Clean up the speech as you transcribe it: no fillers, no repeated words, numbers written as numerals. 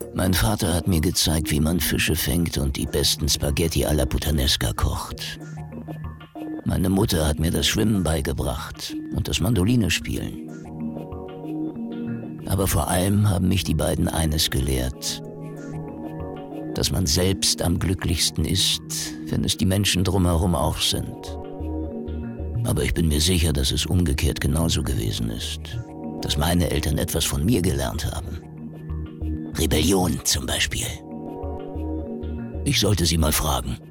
Mein Vater hat mir gezeigt, wie man Fische fängt und die besten Spaghetti alla Puttanesca kocht. Meine Mutter hat mir das Schwimmen beigebracht und das Mandoline spielen. Aber vor allem haben mich die beiden eines gelehrt: dass man selbst am glücklichsten ist, wenn es die Menschen drumherum auch sind. Aber ich bin mir sicher, dass es umgekehrt genauso gewesen ist. Dass meine Eltern etwas von mir gelernt haben. Rebellion zum Beispiel. Ich sollte sie mal fragen.